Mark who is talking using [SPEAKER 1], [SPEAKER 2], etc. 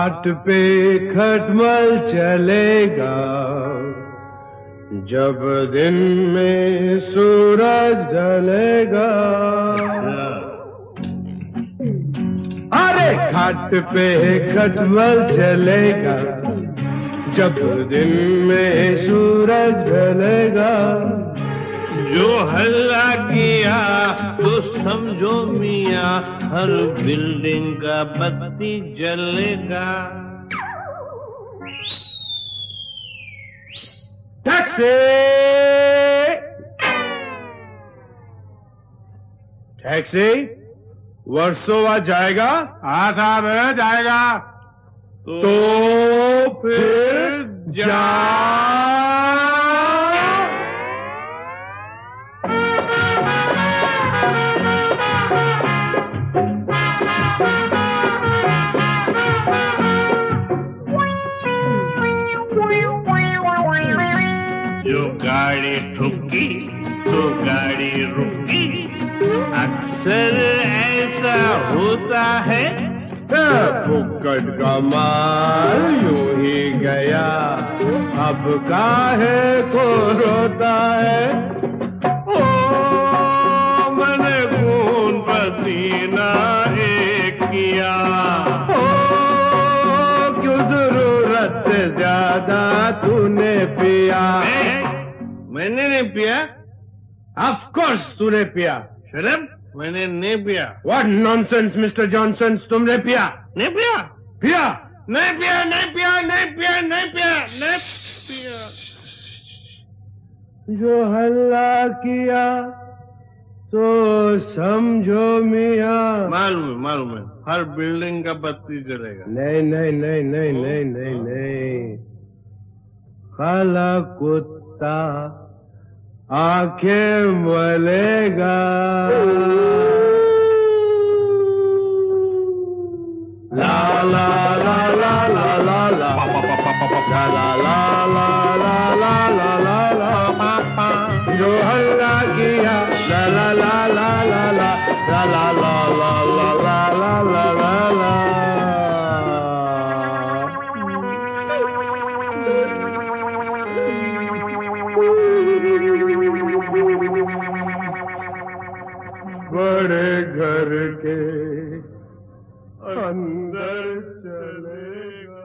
[SPEAKER 1] घाट पे खटमल चलेगा, जब दिन में सूरज ढलेगा। अरे घाट पे खटमल चलेगा, जब दिन में सूरज ढलेगा।
[SPEAKER 2] जो हल्ला किया तो समझो मियाँ, हर बिल्डिंग का बत्ती जलेगा।
[SPEAKER 1] टैक्सी! टैक्सी! वर्सोवा जाएगा?
[SPEAKER 2] हाँ साहब जाएगा।
[SPEAKER 1] तो फिर जा।
[SPEAKER 2] जो गाड़ी ठुकी तो गाड़ी रुकी, अक्सर ऐसा होता है।
[SPEAKER 1] फुक्कट का माल यूं ही गया, अब काहे को रोता है।
[SPEAKER 2] ओ मैंने खून पसीना एक किया,
[SPEAKER 1] ओ क्यों जरूरत से ज्यादा तूने पिया।
[SPEAKER 2] मैंने नहीं पिया।
[SPEAKER 1] ऑफ कोर्स तूने पिया।
[SPEAKER 2] शरम, मैंने नहीं पिया।
[SPEAKER 1] व्हाट नॉनसेंस मिस्टर जॉनसन, तुमने पिया?
[SPEAKER 2] नहीं पिया।
[SPEAKER 1] पिया?
[SPEAKER 2] नहीं पिया, नहीं पिया, नहीं पिया, नहीं पिया, नहीं पिया।
[SPEAKER 1] जो हल्ला किया तो समझो मियाँ।
[SPEAKER 2] मालूम है, हर बिल्डिंग का बत्ती जलेगा।
[SPEAKER 1] नहीं नहीं नहीं नहीं नहीं नहीं नहीं, काला कुत्ता आंखें मलेगा। ला ला ला ला ला ला ला ला ला ला ला ला ला, जो हल्ला किया ला ला ला ला ला ला ला ला ला ला ला ला ला ला। बड़े घर के अंदर चलेगा।